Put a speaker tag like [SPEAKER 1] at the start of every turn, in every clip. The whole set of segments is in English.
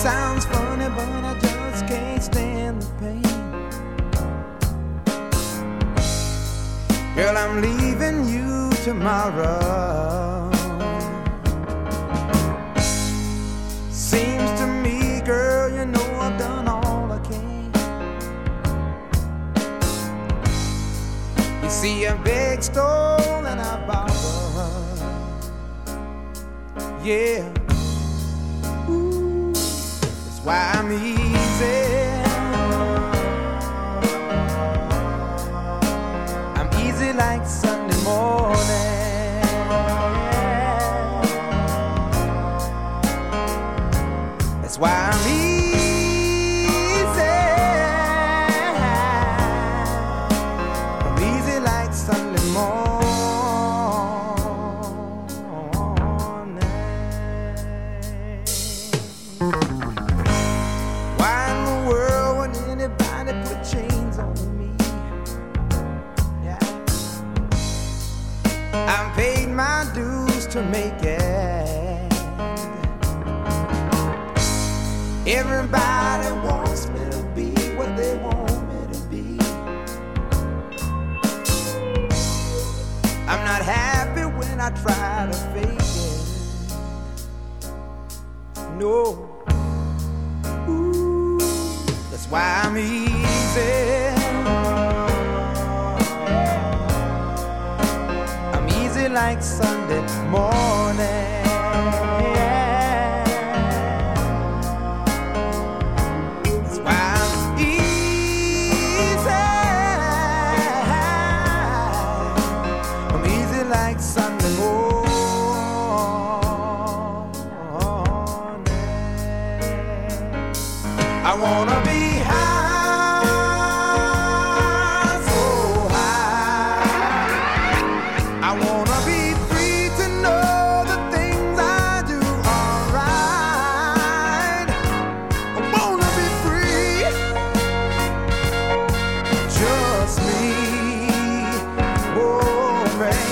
[SPEAKER 1] sounds funny, but I just can't stand the pain. Girl, I'm leaving you tomorrow. Seems to me, girl, you know I've done all I can. You see, I beg, stole, and I borrowed. Yeah. Ooh, that's why I'm easy. I'm easy like Sunday morning. That's why I'm easy. I'm easy like Sunday morning. Why in the world would anybody put chains on me? Yeah. I've paid my dues to make it. Everybody wants me to be what they want me to be. I'm not happy when I try to fake it. No. Ooh, that's why I'm easy. I'm easy like Sunday morning. That's why I'm easy. I'm easy like Sunday morning. I wanna be high, so high. I wanna be free to know the things I do are right. I wanna be free, just me, oh man.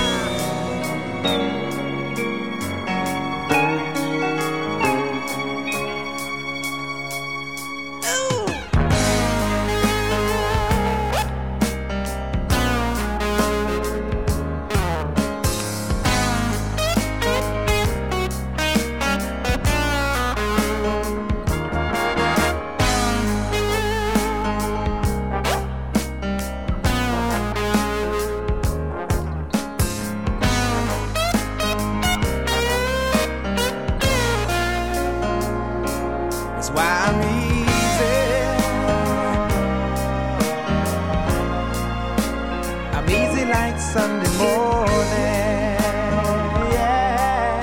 [SPEAKER 1] That's why I'm easy. I'm easy like Sunday morning. Yeah.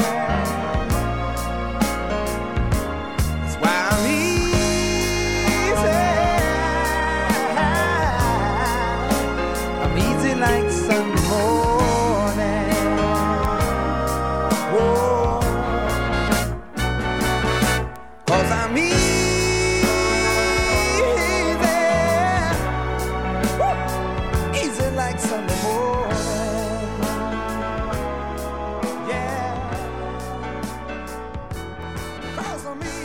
[SPEAKER 1] That's why I'm easy. I'm easy like Sunday morning. Whoa. 'Cause I'm easy. Woo. Easy like Sunday morning. Yeah. 'Cause I'm easy.